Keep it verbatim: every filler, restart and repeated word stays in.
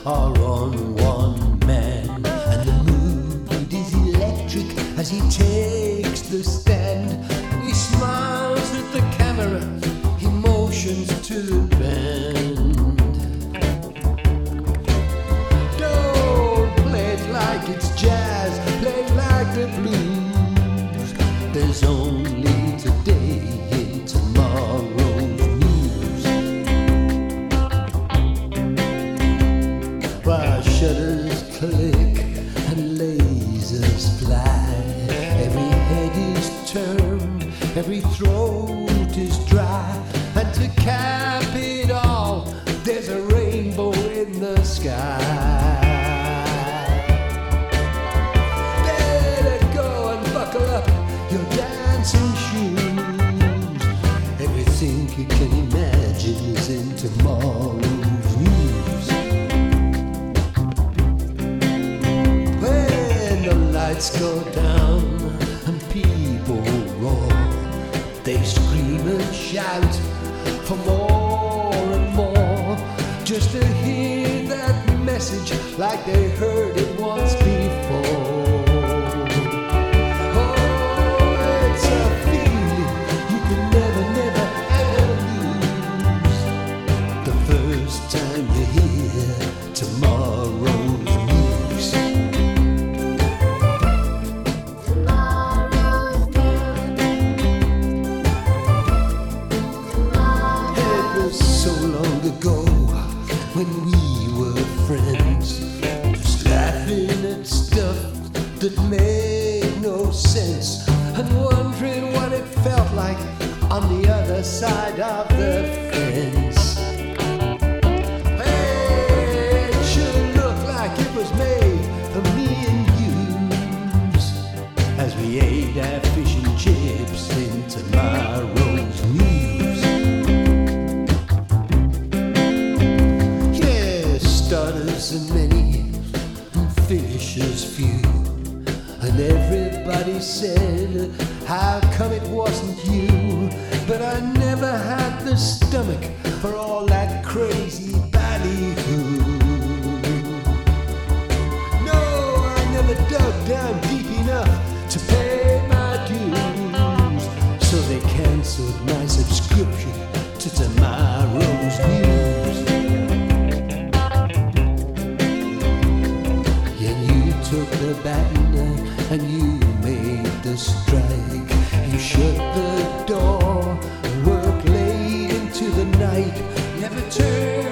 are on one man, and the mood is electric as he takes the stand. He smiles at the camera, he motions to the band. Don't play it like it's jazz, play it like the blues. There's only today in tomorrow's news. While shutters click and lasers fly, every head is turned, every throat is dry, and to cap it all, there's a rainbow in the sky. Better go and buckle up your dancing shoes. Everything you can imagine is in tomorrow's news. When the lights go down and people roar, they scream and shout for more and more, just to hear that message like they heard it once before. Oh, it's a feeling you can never, never, ever lose. The first time you hear tomorrow's news. It was so long ago when we were friends, just laughing at stuff that made no sense, and wondering what it felt like on the other side of the fence. Hey, it sure looked like it was made for me and you, as we ate our fish and chips in tomorrow's news. Starters are many and finishers few, and everybody said, how come it wasn't you? But I never had the stomach for all that crazy ballyhoo. No, I never dug down deep enough to pay my dues, so they cancelled my subscription to tomorrow's news. Took the baton and you made the strike. You shut the door, work late into the night, never turned